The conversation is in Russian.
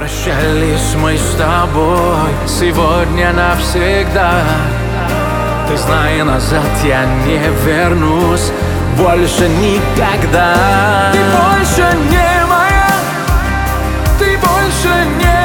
Прощались мы с тобой сегодня навсегда. Ты знай, назад я не вернусь больше никогда. Ты больше не моя, ты больше не